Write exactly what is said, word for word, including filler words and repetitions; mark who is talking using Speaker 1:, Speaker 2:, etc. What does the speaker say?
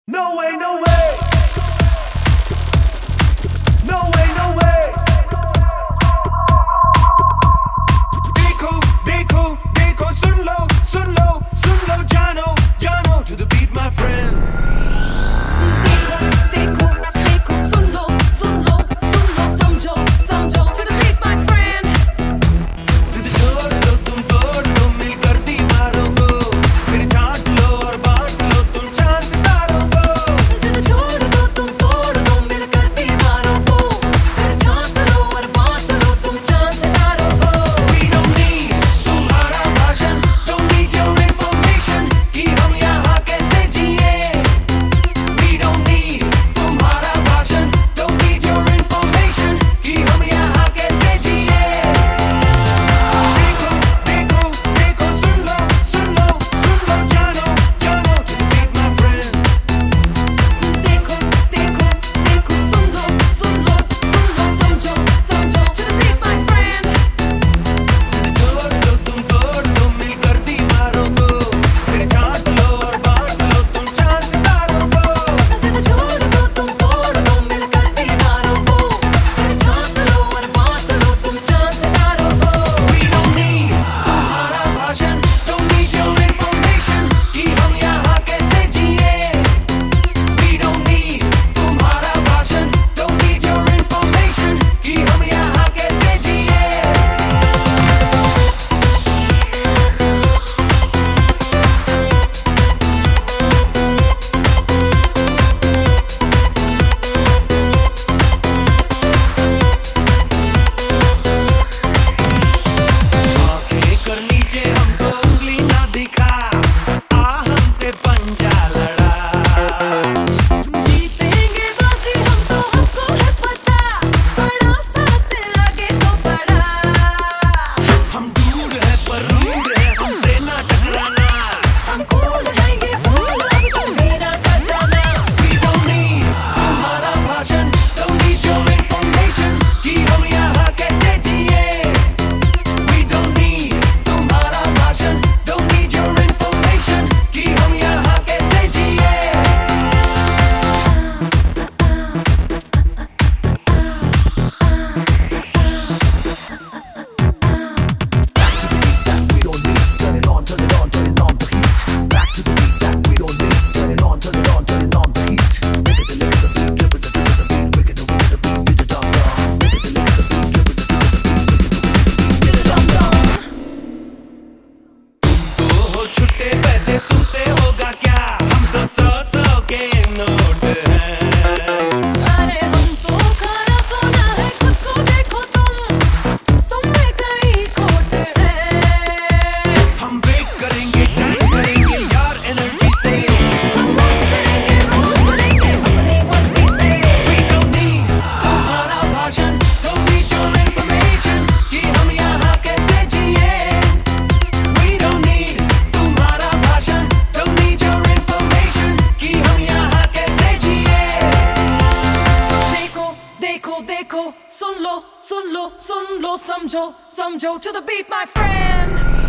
Speaker 1: No way, no way. No way, no way. देखो देखो देखो सुन लो सुन लो सुन लो जानो जानो to the beat my friend.
Speaker 2: देखो देखो सुन लो सुन लो सुन लो समझो समझो to the beat my friend.
Speaker 1: सिद्ध छोड़ दो तुम तोड़ दो मिलकर दीवारों को फिर छाट लो और बांट लो तुम चांद सितारों को.
Speaker 2: सिद्ध छोड़ दो तुम तोड़ दो मिलकर दीवारों को फिर छाट लो और बांट लो तुम चांद सितारों को.
Speaker 1: We don't need तुम्हारा भाषण, don't need your information कि हम यहाँ कैसे जिए. We don't need तुम्हारा भाषण, don't need your information कि हम यहाँ कैसे जिए. देखो देखो देखो सुन लो सुन लो सुन लो जानो जानो to the beat my friend.
Speaker 2: देखो देखो देखो सुन लो सुन लो सुन लो समझो समझो to the beat my friend.
Speaker 1: सिद्ध छोड़ दो तुम तोड़ दो मिलकर दीवारों को फिर छाट लो और बांट लो तुम चांद सितारों को.
Speaker 2: सिद्ध छोड़ दो तुम तोड़ दो मिलकर दीवारों को फिर छाट लो और बांट लो तुम चांद सितारों को.
Speaker 1: We don't need तुम्हारा भाषण, don't need your information कि हम यहाँ कैसे जिए. We don't need तुम्हारा भाषण, don't need your information कि हम यहाँ कैसे जिए. आंखें कर नीचे हमको उंगली ना दिखा, आ हमसे पंजा लड़ा.
Speaker 2: जीतेंगे बाजी हम तो हमको है पता बड़ा बात लगे तो बड़ा.
Speaker 1: हम दूर है पर रूर है हमसे ना टकराना.
Speaker 2: हम कूल हैं ये फूल अब तुम मेरा कर जाना.
Speaker 1: We don't need तुम्हारा भाषण, don't need your information कि हम यहाँ कैसे जिए. We don't need तुम्हारा भाषण, don't need your information कि हम यहाँ कैसे जिए. We don't need turn it on, turn it on, turn it on the heat. Back to the beat that we don't need turn it on, turn it on, turn it on the heat. Look at the look at the beat, look at the look at the beat, wicked the wicked the beat, beat the dum dum. Look at the look at the beat, look at the look at the beat, wicked the wicked the beat, beat the dum dum. तुमको हो छुट्टे पैसे तुमसे होगा क्या? हम तो सौ सौ के नोट हैं.
Speaker 2: अरे हम तो खाना सोना है खुद को देखो तुम तुम में कहीं खोट है.
Speaker 1: हम ब्रेक करेंगे डांस करेंगे यार एनर्जी से.
Speaker 2: हम रोक करेंगे रोक करेंगे अपनी मर्जी से.
Speaker 1: We don't need तुम्हारा भाषण, don't need your information कि हम यहाँ कैसे जिए. We don't need तुम्हारा भाषण, don't need your information कि हम यहाँ कैसे जिए.
Speaker 2: देखो देखो देखो सुन लो सुन लो सुन लो समझो समझो to the beat my friend.